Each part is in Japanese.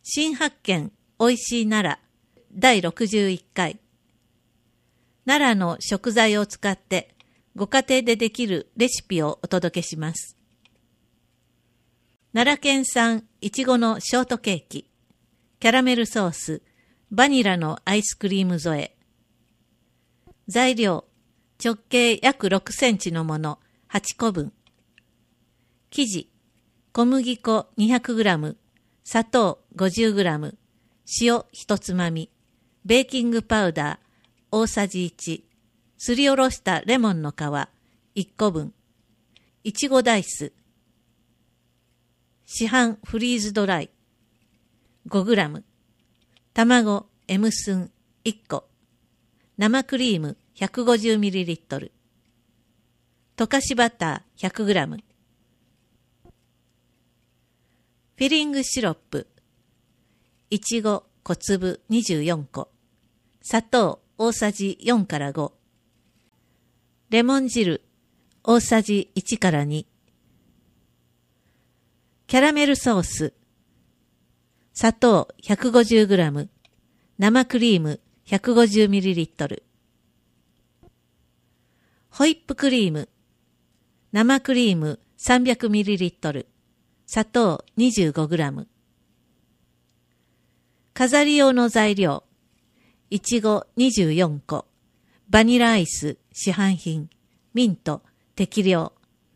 新発見おいしい奈良第61回。奈良の食材を使ってご家庭でできるレシピをお届けします。奈良県産いちごのショートケーキ、キャラメルソース、バニラのアイスクリーム添え。材料、直径約6センチのもの8個分。生地、小麦粉 200g、砂糖 50g、塩1つまみ、ベーキングパウダー大さじ1、すりおろしたレモンの皮1個分、いちごダイス、市販フリーズドライ 5g、卵 M 寸1個、生クリーム 150ml、溶かしバター 100g、フィリングシロップ、いちご小粒24個、砂糖大さじ4から5、レモン汁大さじ1から2、キャラメルソース、砂糖 150g、生クリーム 150ml、ホイップクリーム、生クリーム 300ml、砂糖 25g。飾り用の材料、いちご24個、バニラアイス市販品、ミント適量。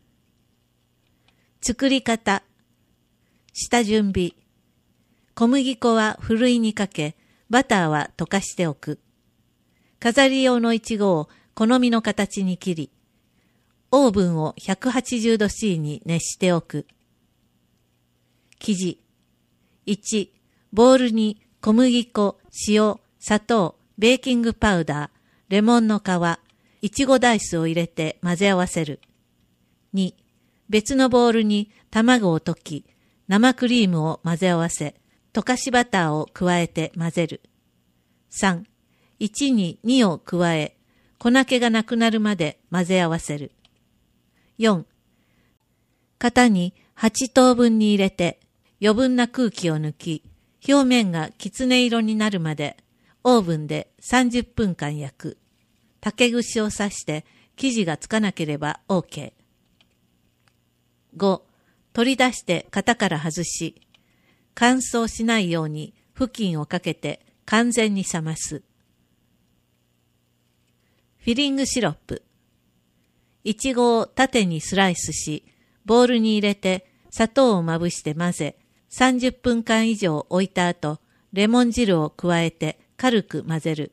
作り方、下準備。小麦粉はふるいにかけ、バターは溶かしておく。飾り用のいちごを好みの形に切り、オーブンを180度 C に熱しておく。生地。1、ボウルに小麦粉、塩、砂糖、ベーキングパウダー、レモンの皮、いちごダイスを入れて混ぜ合わせる。2、別のボウルに卵を溶き、生クリームを混ぜ合わせ、溶かしバターを加えて混ぜる。3、1に2を加え、粉気がなくなるまで混ぜ合わせる。4、型に8等分に入れて、余分な空気を抜き、表面がきつね色になるまでオーブンで30分間焼く。竹串を刺して生地がつかなければ OK。5、取り出して型から外し、乾燥しないように布巾をかけて完全に冷ます。フィリングシロップ。いちごを縦にスライスし、ボウルに入れて砂糖をまぶして混ぜ、30分間以上置いた後、レモン汁を加えて軽く混ぜる。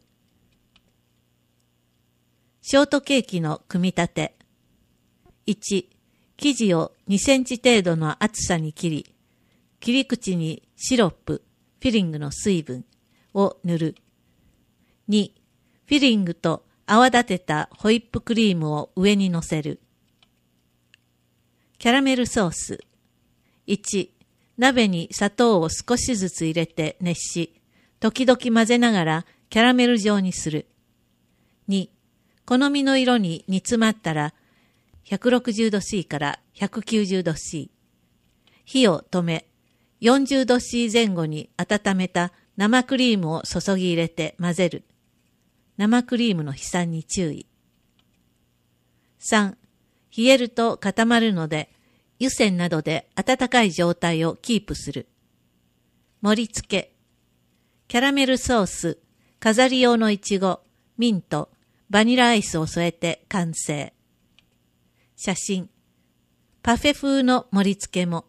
ショートケーキの組み立て。1、生地を2センチ程度の厚さに切り、切り口にシロップ、フィリングの水分を塗る。2、フィリングと泡立てたホイップクリームを上に乗せる。キャラメルソース。1、鍋に砂糖を少しずつ入れて熱し、時々混ぜながらキャラメル状にする。2、好みの色に煮詰まったら、160度 C から190度 C。火を止め、40度 C 前後に温めた生クリームを注ぎ入れて混ぜる。生クリームの飛散に注意。3、冷えると固まるので、湯煎などで温かい状態をキープする。盛り付け。キャラメルソース、飾り用のいちご、ミント、バニラアイスを添えて完成。写真。パフェ風の盛り付けも。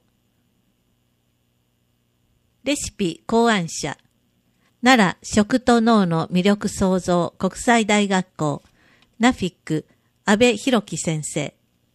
レシピ考案者。奈良食と農の魅力創造国際大学校、ナフィック、安倍博樹先生。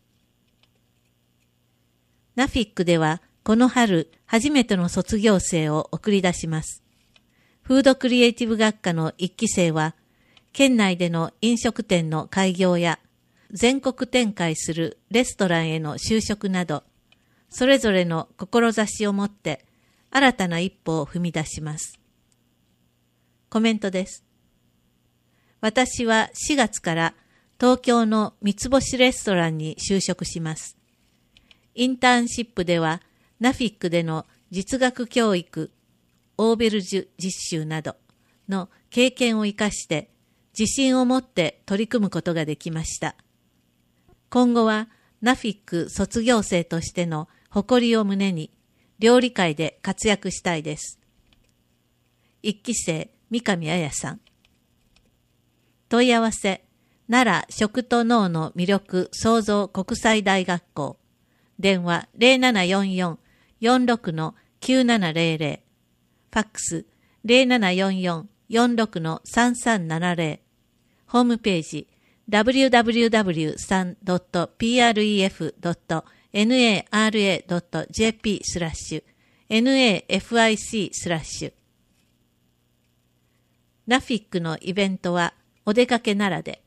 ナフィックでは、この春、初めての卒業生を送り出します。フードクリエイティブ学科の1期生は、県内での飲食店の開業や、全国展開するレストランへの就職など、それぞれの志を持って、新たな一歩を踏み出します。コメントです。私は4月から東京の三つ星レストランに就職します。インターンシップではナフィックでの実学教育オーベルジュ実習などの経験を生かして自信を持って取り組むことができました。今後はナフィック卒業生としての誇りを胸に料理界で活躍したいです。1期生三上彩さん。問い合わせ奈良食と脳の魅力創造国際大学校。電話 0744-46-9700。ファックス 0744-46-3370。ホームページ www.pref.nara.jp/nafic/ナフィックのイベントはお出かけ奈良で。